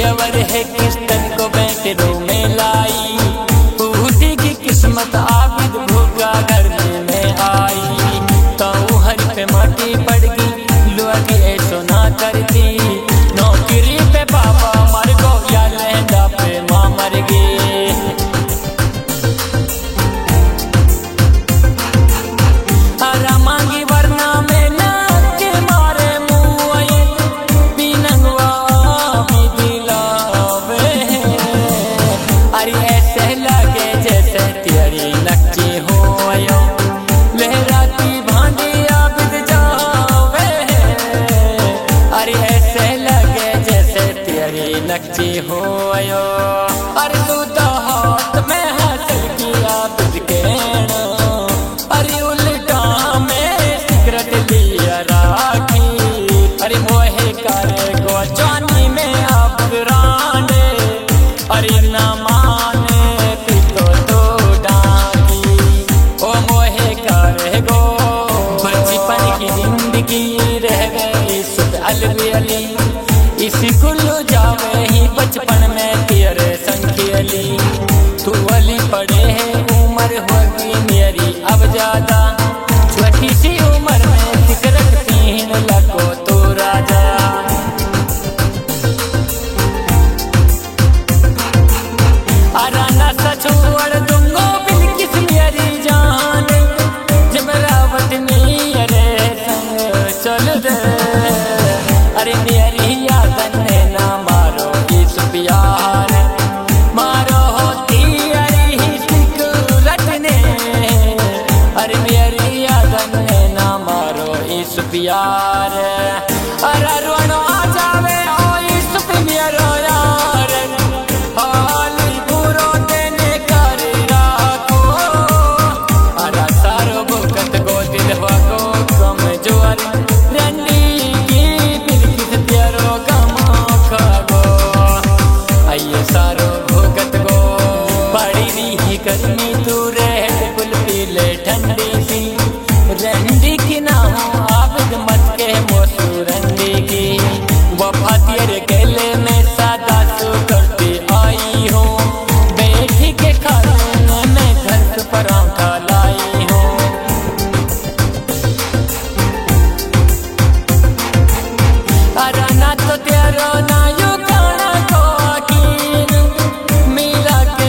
पियवर है किस्तन को बैठरों में लाई, बूढ़ी की किस्मत आबिद भूखा घर में आई। तो हर पे माटी पड़ गई लोग ऐसो ना करती, नौकरी पे बाबा मर गो या लहंगा पे माँ मर गई। हरा मांगी वरना में नाक के मारे मुँह आई, बिनंगवा भी दिलावे। अरे ऐसे लगे जैसे तेरी नक्ची हो आयो, लहराती भांडी आबिद जावे। अरे ऐसे लगे जैसे तेरी नक्ची हो आयो। अरे तू तो हाथ में हासिल किया आबिद के, अरे उल्टा में सिगरेट लिया राखी। अरे मोहे करे गो जानी में आबिद रांडे, अरे ना माने पितो तो डाकी। ओ मोहे करे गो बचपन की जिंदगी रह गई सुध अलवी अली, इसी कुल्लू जावे ही बचपन में तेरे संगी अली। तू अली पड़े है उम्र होगी मेरी अब ज्यादा, छोटी सी उम्र में सिगरेट पीन लगो तो राजा। अराना सा छोड़ दूंगो बिल्किस मेरी जान, जमरावट मेरे संग चल दे। अरे मेरी यादन ने ना मारो इस प्यार, मारो होती अरे ही सिगरेट ने। अरे मेरी यादन ने ना मारो इस प्यार, अरे रोनो आ जावे ओ इस पे मेरो यार। हाली बुरो देने कर राखो, अरे सारो भुगत गो दिलवा को कमजोर, रंडी की बिल्किस तेरो गम खागो। आइए सारो भुगत गो बड़ी नहीं गर्मी तू रह गुल पीले ठंडी सी, रंडी की ना हो आबिद मत के मोसू रंडी की। वफा तेरे गले में सादा सो करती आई हूँ, बैठी के खाने में घर पर आंखा लाई हूँ। अराना तो तेरो ना यू खाना को आकीन, मिला के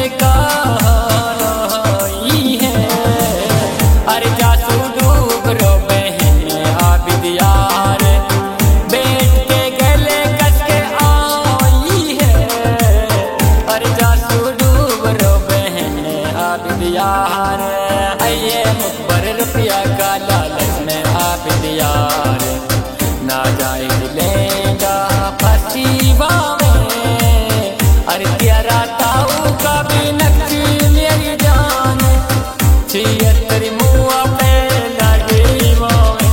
कही है। अरे जासू डूब रो बहन आबिद यार, बैठ के गले कस के आई है। अरे जासू डूब रो बहन आबिद यार, आइए मुखबर रुपया का लालच में आबिद यार, ना जाए लेगा फसीबा में। अरे तेरा ताऊ का भी नक्शी मेरी जान, 76 मुआ पे लगी में।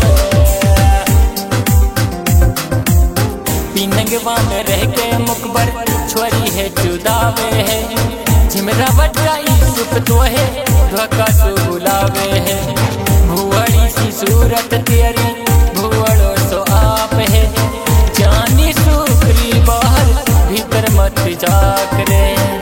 पिनंगवा में रह के मुकबर छोरी है जुदावे है, झिमरावट का यूसुफ तो है धोखा सो बुलावे है। भुवड़ी सी सूरत तेरी भुवड़ो सो आप है, जानी सुखरी बाहर भीतर मत जाकरे।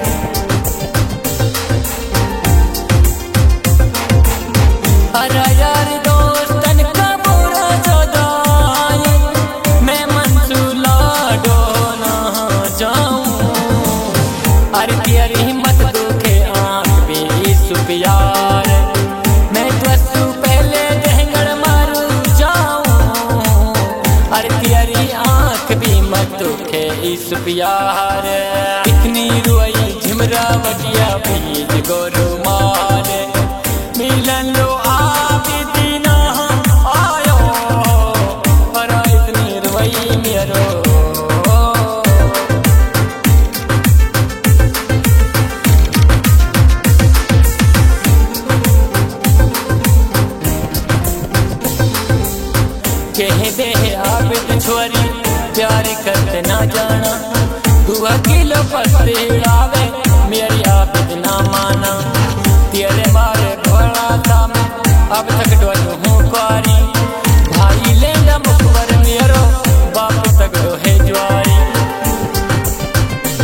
अरे यार दोस्तन का बुरा जुदाई, मैं मंसूला डो ना जाऊं। अरे तेरी हिम्मत दुखे आंख भी इस यार, मैं तो पहले जहंगड़ मारू जाऊं। अरे तेरी आंख भी मत दुखे इस प्यार, इतनी रोई झिमरावटिया बीज गोरू मार। मिलन लो आबिद ना आयो, पर इतनी रोई मेरो। कह दे आबिद छोरी प्यार करते ना जाना, तू अकेलो पछतावे मेरी आबिद ना माना। तेरे मारे घोड़ा था मैं अब तक डोलू हूँ कुआरी, भाई लेंगा मुखबर मेरो बाप तगड़ो है ज्वारी।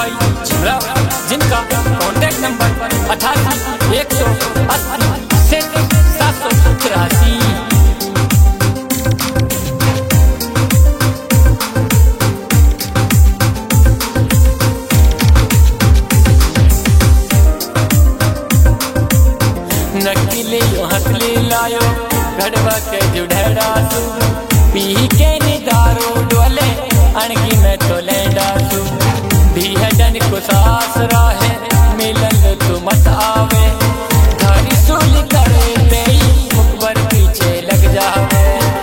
भाई झुमरा, जिनका कॉन्टैक्ट नंबर 88 180 783। नकली हंसली लायो गढ़वा के जुढ़ेड़ा सू, पी के निदारो डोले अणगी में तो लेंडा सू। भी है डन को सास राहे मिलन तू मत आवे, घड़ी सुल करे तेई मुकबर पीछे लग जावे।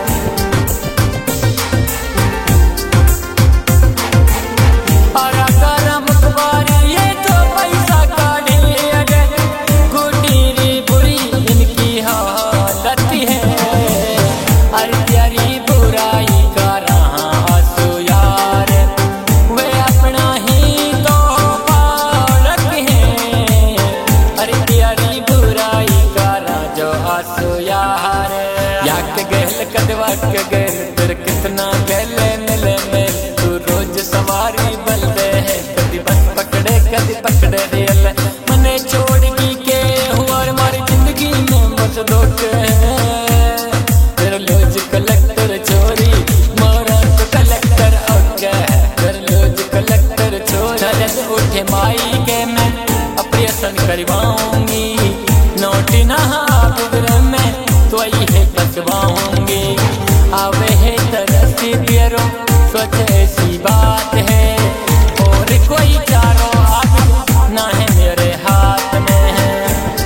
अरा करा मुकबर ये तो पैसा काढ़े अगे, गुडीरी बुरी इनकी हालत है। अरे तेरी बुराई का रहा आंसू यार, वे अपना ही तो पालक है। अरे तेरी बुराई का रहा जो आंसू यार, याक गहल कदवा के गहल तेरे कितना गहले मिले में, तू रोज सवारी बलदे है, कदी बस पकड़े कदी पकड़े रेल। मने छोड़ की के हुआ हमारी जिंदगी में बस धोखे हैं। तेरे लोज कलेक्टर चोरी मोरा तो कलेक्टर ओके, तेरे लोज कलेक्टर चोरी। नजर उठे माई के मैं ऑपरेशन करवाऊंगी, नोटी नहा गुजरे में तो आई है कसवाऊंगी। आवे है तरसी पियरो सोच ऐसी बात है, और कोई चारो आप ना है मेरे हाथ में है।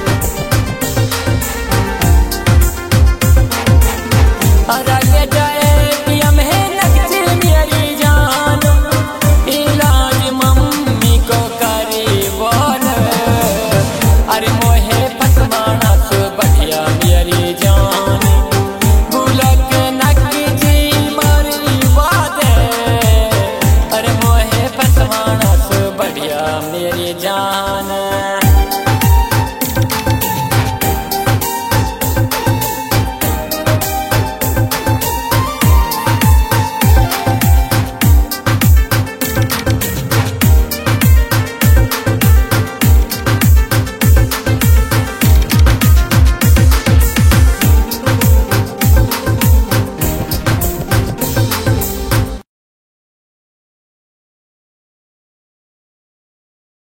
अरे ले जाए पियम है नक्शे मेरी जान, इलाज मम्मी को करी बोल। अरे मोहे फसवाना तो बढ़िया मेरी जान, बुलक नक्की मारी बात है। अरे मोहे फसवाना तो बढ़िया मेरी जान।